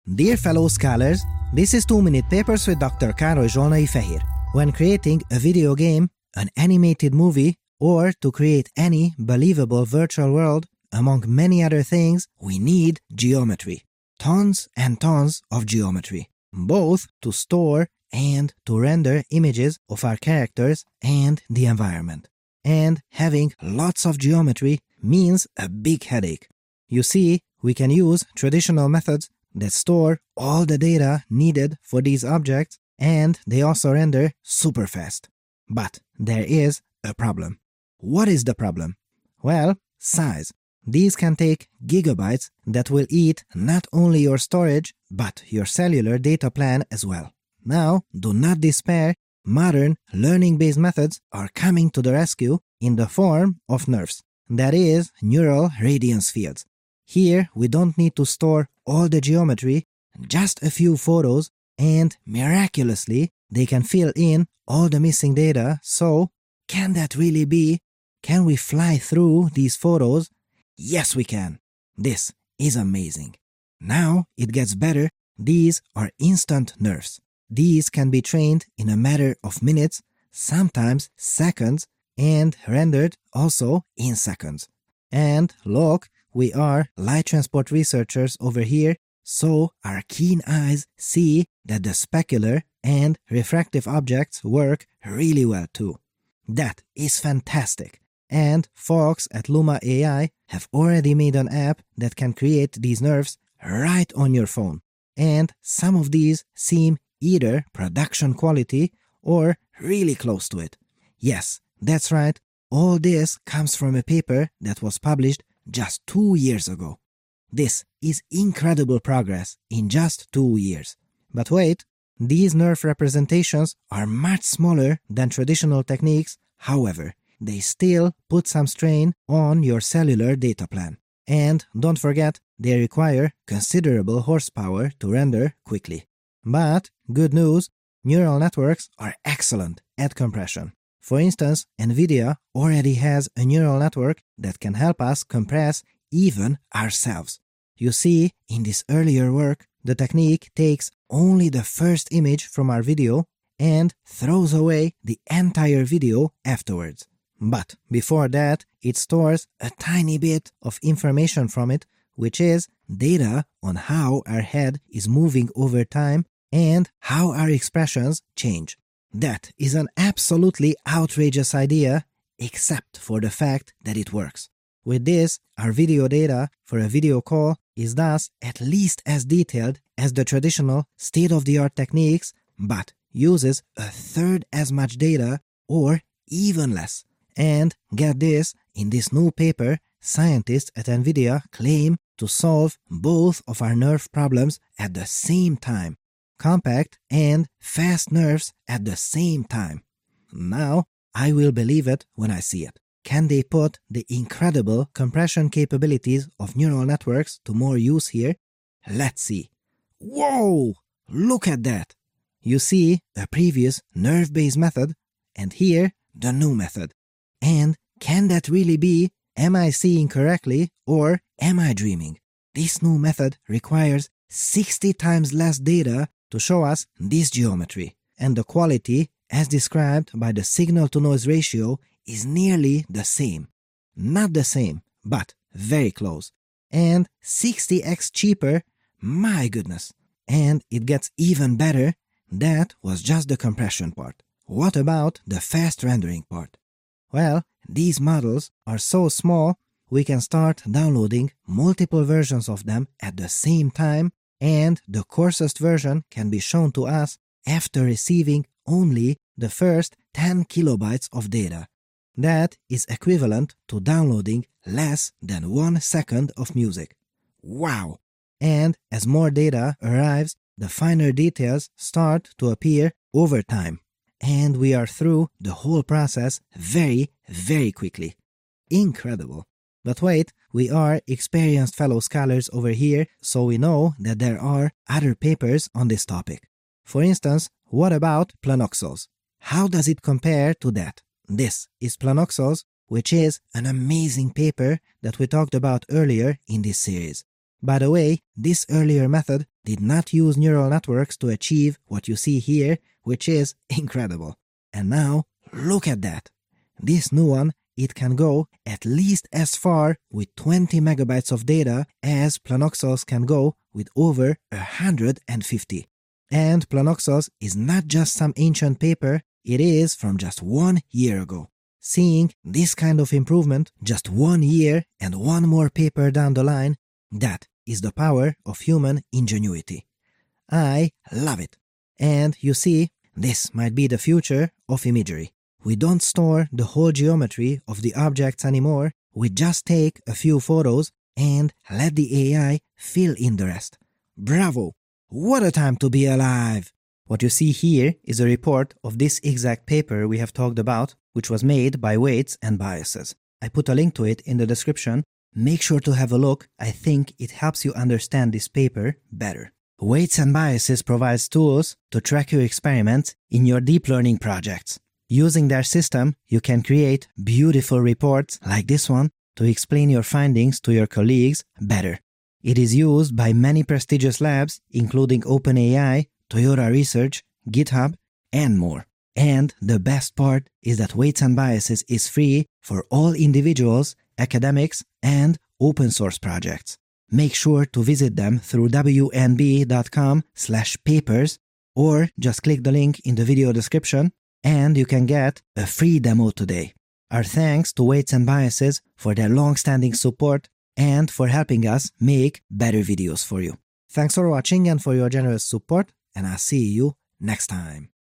Dear fellow scholars, this is 2-Minute Papers with Dr. Károly Zsolnai Fehér. When creating a video game, an animated movie, or to create any believable virtual world, among many other things, we need geometry. Tons and tons of geometry, both to store and to render images of our characters and the environment. And having lots of geometry means a big headache. You see, we can use traditional methods that store all the data needed for these objects, and they also render super fast. But there is a problem. What is the problem? Well, size. These can take gigabytes that will eat not only your storage, but your cellular data plan as well. Now, do not despair. Modern learning-based methods are coming to the rescue in the form of NeRFs, that is, neural radiance fields. Here, we don't need to store all the geometry, just a few photos, and miraculously, they can fill in all the missing data. So, can that really be? Can we fly through these photos? Yes, we can. This is amazing. Now, it gets better. These are instant NeRFs. These can be trained in a matter of minutes, sometimes seconds, and rendered also in seconds. And look, we are light transport researchers over here, so our keen eyes see that the specular and refractive objects work really well too. That is fantastic. And folks at Luma AI have already made an app that can create these NeRFs right on your phone. And some of these seem either production quality or really close to it. Yes, that's right. All this comes from a paper that was published just 2 years ago. This is incredible progress in just 2 years. But wait, these NeRF representations are much smaller than traditional techniques. However, they still put some strain on your cellular data plan. And don't forget, they require considerable horsepower to render quickly. But good news, neural networks are excellent at compression. For instance, NVIDIA already has a neural network that can help us compress even ourselves. You see, in this earlier work, the technique takes only the first image from our video and throws away the entire video afterwards. But before that, it stores a tiny bit of information from it, which is data on how our head is moving over time and how our expressions change. That is an absolutely outrageous idea, except for the fact that it works. With this, our video data for a video call is thus at least as detailed as the traditional state-of-the-art techniques, but uses a third as much data or even less. And get this, in this new paper, scientists at NVIDIA claim to solve both of our NeRF problems at the same time. Compact and fast NeRFs at the same time. Now, I will believe it when I see it. Can they put the incredible compression capabilities of neural networks to more use here? Let's see. Whoa! Look at that! You see a previous NeRF-based method, and here the new method. And can that really be? Am I seeing correctly, or am I dreaming? This new method requires 60 times less data to show us this geometry, and the quality, as described by the signal-to-noise ratio, is nearly the same. Not the same, but very close. And 60x cheaper, my goodness. And it gets even better. That was just the compression part. What about the fast rendering part? Well, these models are so small, we can start downloading multiple versions of them at the same time, and the coarsest version can be shown to us after receiving only the first 10 kilobytes of data. That is equivalent to downloading less than 1 second of music. Wow! And as more data arrives, the finer details start to appear over time. And we are through the whole process very, very quickly. Incredible! But wait, we are experienced fellow scholars over here, so we know that there are other papers on this topic. For instance, what about Planoxels? How does it compare to that? This is Planoxels, which is an amazing paper that we talked about earlier in this series. By the way, this earlier method did not use neural networks to achieve what you see here, which is incredible. And now, look at that. This new one, it can go at least as far with 20 megabytes of data as Planoxos can go with over 150. And Planoxos is not just some ancient paper, it is from just 1 year ago. Seeing this kind of improvement just 1 year and one more paper down the line, that is the power of human ingenuity. I love it. And you see, this might be the future of imagery. We don't store the whole geometry of the objects anymore, we just take a few photos and let the AI fill in the rest. Bravo! What a time to be alive! What you see here is a report of this exact paper we have talked about, which was made by Weights and Biases. I put a link to it in the description. Make sure to have a look, I think it helps you understand this paper better. Weights and Biases provides tools to track your experiments in your deep learning projects. Using their system, you can create beautiful reports like this one to explain your findings to your colleagues better. It is used by many prestigious labs, including OpenAI, Toyota Research, GitHub, and more. And the best part is that Weights and Biases is free for all individuals, academics, and open source projects. Make sure to visit them through wnb.com/papers or just click the link in the video description and you can get a free demo today. Our thanks to Weights and Biases for their long-standing support and for helping us make better videos for you. Thanks for watching and for your generous support, and I'll see you next time.